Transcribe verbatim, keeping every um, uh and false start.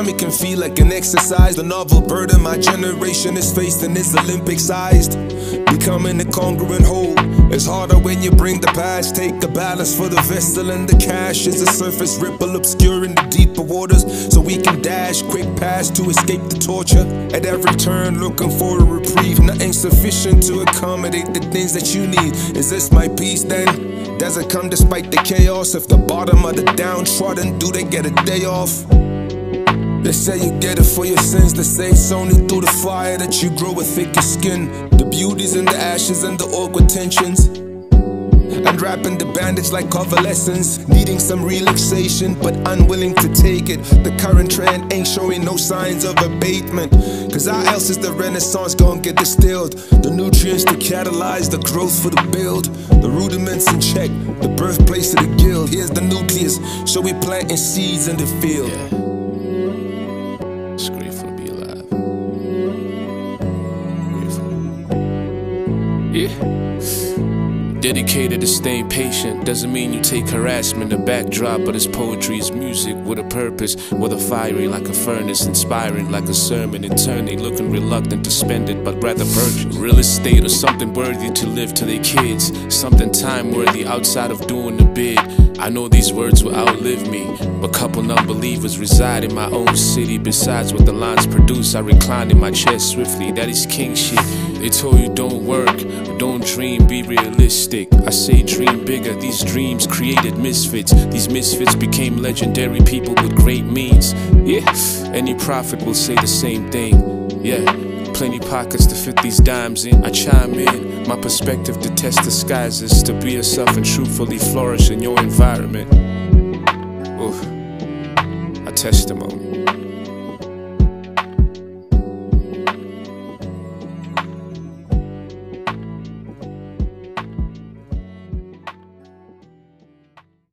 time it can feel like an exercise. The novel burden my generation is facing is Olympic-sized. Becoming a congruent whole is harder when you bring the past. Take a balance for the vessel and the cash is a surface ripple obscuring the deeper waters, so we can dash quick past to escape the torture. At every turn looking for a reprieve, nothing sufficient to accommodate the things that you need. Is this my peace then? Does it come despite the chaos? If the bottom of the downtrodden, do they get a day off? They say you get it for your sins. They say it's only through the fire that you grow a thicker skin. The beauty's in the ashes and the awkward tensions. Unwrapping the bandage like convalescence, needing some relaxation but unwilling to take it. The current trend ain't showing no signs of abatement, cause how else is the renaissance gonna get distilled? The nutrients to catalyze the growth for the build, the rudiments in check, the birthplace of the guild. Here's the nucleus, so we planting seeds in the field. Yeah. It's grateful to be alive. Grateful. Yeah. Dedicated to staying patient doesn't mean you take harassment. The backdrop of this poetry is music with a purpose, whether fiery like a furnace, inspiring like a sermon, eternally looking reluctant to spend it but rather purchase real estate or something worthy to live to their kids, something time worthy outside of doing the bid. I know these words will outlive me, but couple non-believers reside in my own city. Besides what the lines produce, I recline in my chair swiftly. That is king shit. They told you don't work, don't dream, be realistic. I say dream bigger. These dreams created misfits. These misfits became legendary people with great means. Yeah, any prophet will say the same thing. Yeah, plenty pockets to fit these dimes in. I chime in, my perspective to test disguises, to be yourself and truthfully flourish in your environment. Oof, a testimony.